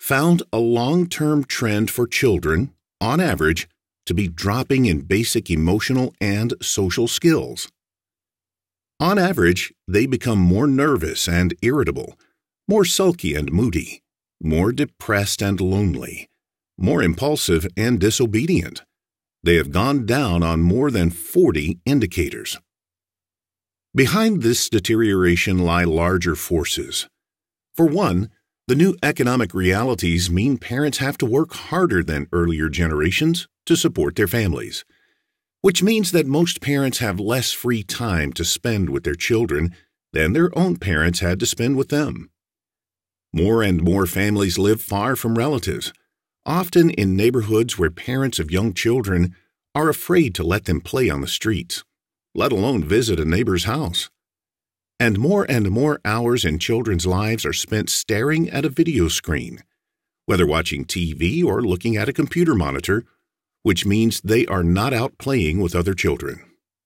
found a long-term trend for children, on average, to be dropping in basic emotional and social skills. On average, they become more nervous and irritable, more sulky and moody, more depressed and lonely, more impulsive and disobedient. They have gone down on more than 40 indicators. Behind this deterioration lie larger forces. For one, the new economic realities mean parents have to work harder than earlier generations to support their families, which means that most parents have less free time to spend with their children than their own parents had to spend with them. More and more families live far from relatives, often in neighborhoods where parents of young children are afraid to let them play on the streets, let alone visit a neighbor's house. And more hours in children's lives are spent staring at a video screen, whether watching TV or looking at a computer monitor, which means they are not out playing with other children.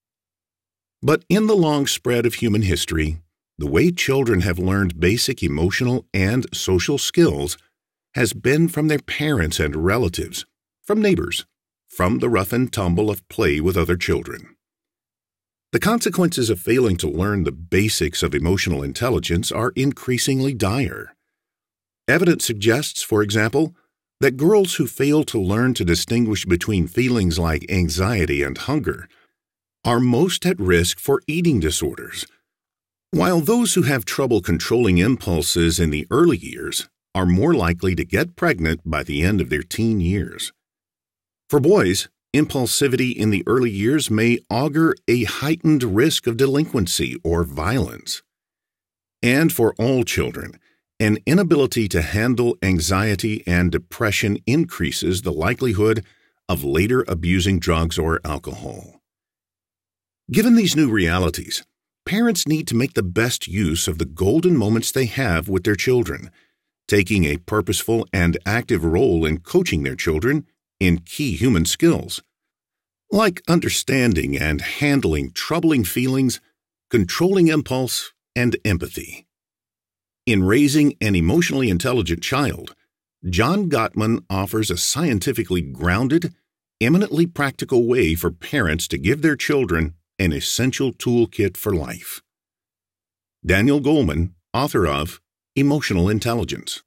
But in the long spread of human history, the way children have learned basic emotional and social skills has been from their parents and relatives, from neighbors, from the rough and tumble of play with other children. The consequences of failing to learn the basics of emotional intelligence are increasingly dire. Evidence suggests, for example, that girls who fail to learn to distinguish between feelings like anxiety and hunger are most at risk for eating disorders, while those who have trouble controlling impulses in the early years are more likely to get pregnant by the end of their teen years. For boys, impulsivity in the early years may augur a heightened risk of delinquency or violence. And for all children, an inability to handle anxiety and depression increases the likelihood of later abusing drugs or alcohol. Given these new realities, parents need to make the best use of the golden moments they have with their children, taking a purposeful and active role in coaching their children in key human skills, like understanding and handling troubling feelings, controlling impulse, and empathy. In raising an emotionally intelligent child, John Gottman offers a scientifically grounded, eminently practical way for parents to give their children an essential toolkit for life. Daniel Goleman, author of Emotional Intelligence.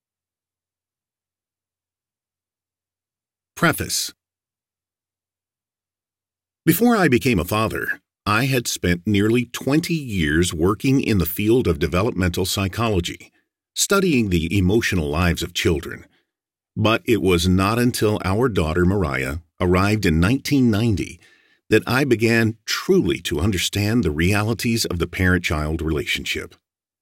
Preface. Before I became a father, I had spent nearly 20 years working in the field of developmental psychology, studying the emotional lives of children. But it was not until our daughter Mariah arrived in 1990 that I began truly to understand the realities of the parent-child relationship.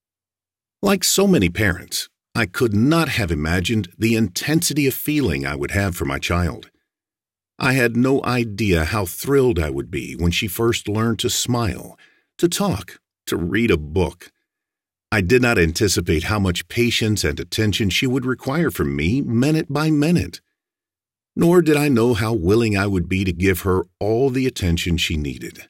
Like so many parents, I could not have imagined the intensity of feeling I would have for my child. I had no idea how thrilled I would be when she first learned to smile, to talk, to read a book. I did not anticipate how much patience and attention she would require from me minute by minute. Nor did I know how willing I would be to give her all the attention she needed.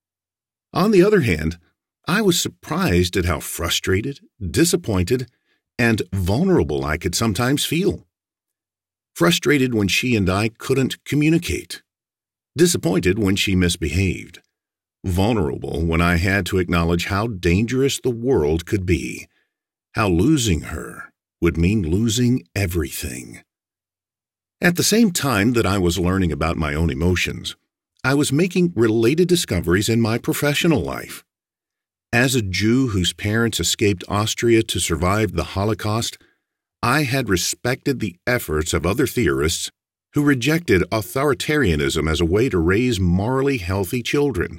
On the other hand, I was surprised at how frustrated, disappointed, and vulnerable I could sometimes feel. Frustrated when she and I couldn't communicate. Disappointed when she misbehaved. Vulnerable when I had to acknowledge how dangerous the world could be. How losing her would mean losing everything. At the same time that I was learning about my own emotions, I was making related discoveries in my professional life. As a Jew whose parents escaped Austria to survive the Holocaust, I had respected the efforts of other theorists who rejected authoritarianism as a way to raise morally healthy children.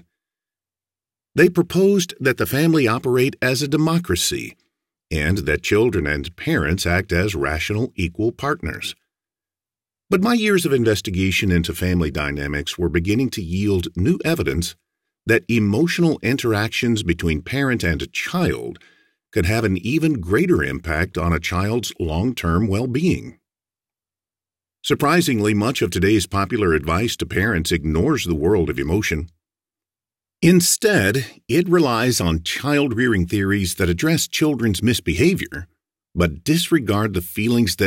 They proposed that the family operate as a democracy and that children and parents act as rational equal partners. But my years of investigation into family dynamics were beginning to yield new evidence that emotional interactions between parent and child could have an even greater impact on a child's long-term well-being. Surprisingly, much of today's popular advice to parents ignores the world of emotion. Instead, it relies on child-rearing theories that address children's misbehavior, but disregard the feelings that